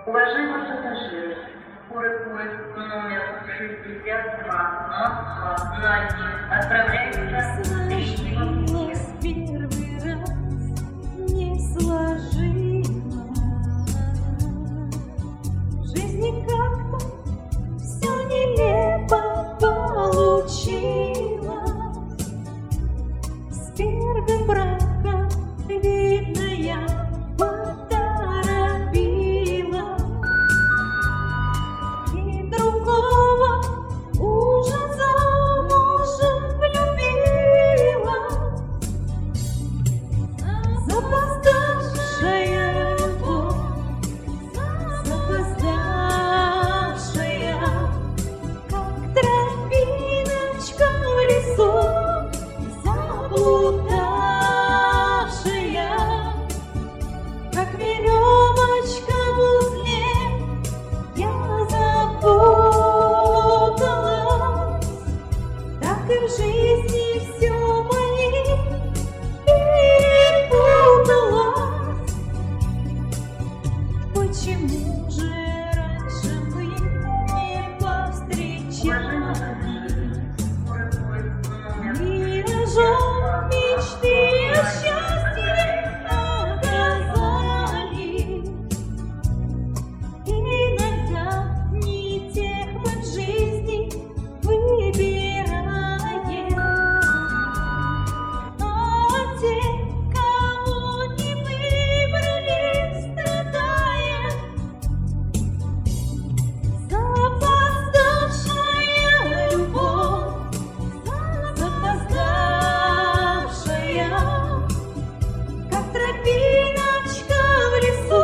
Уважаемые пассажиры, скорый поезд номер 62 Москва на Один отправляется с 3-го пути. Первый раз не сложилось, в жизни как-то все нелепо получилось. С первым браком, видно, я поторопила, и другого уже замужем влюбила. Запоздавшая любовь, запоздавшая, как тропиночка в лесу, заблудавшая, как веревочка в узле, я запуталась. Так и в жизни все моей перепуталось. Почему же раньше мы не повстречались? Миражом мечты о счастье оказались. Иногда не тех мы в жизни выбираем, а те, кого не выбрали, страдаем. Запоздавшая любовь, запоздавшая, как тропиночка в лесу,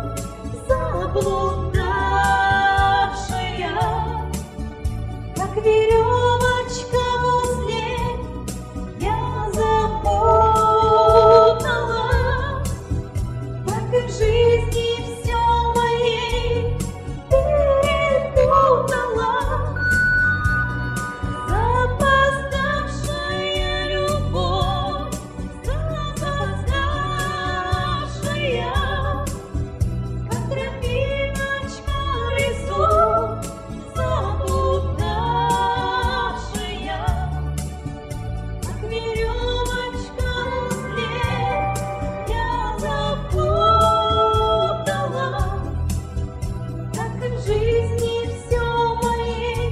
заблудавшая, как веревочка в узле, я запуталась. Так и в жизни все моей перепуталось. Запоздавшая любовь, запоздавшая, как тропиночка в лесу, заблудавшая, как веревочка в узле, я запуталась. Так и в жизни все моей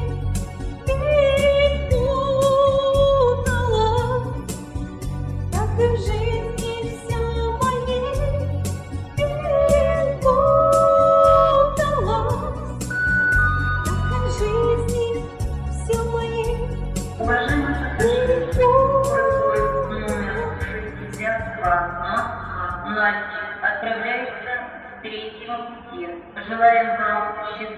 перепуталось. Так и в жизни все моей перепуталось. Так и в жизни все моей Уважаемые пассажиры, скорый поезд номер 62 Москва на Один отправляется с 3-го пути. Желаем вам счастливого